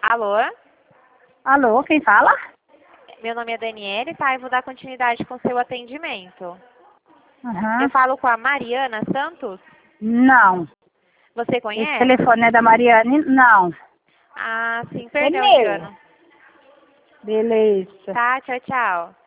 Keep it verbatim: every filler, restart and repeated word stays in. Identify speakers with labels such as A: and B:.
A: Alô?
B: Alô, quem fala?
A: Meu nome é Daniele, tá? Eu vou dar continuidade com o seu atendimento.
B: Uhum.
A: Eu falo com a Mariana Santos?
B: Não.
A: Você
B: Esse
A: conhece?
B: telefone é da Mariane? Não.
A: Ah, sim,
B: É
A: perdão,
B: meu.
A: engano.
B: Beleza.
A: Tá, tchau, tchau.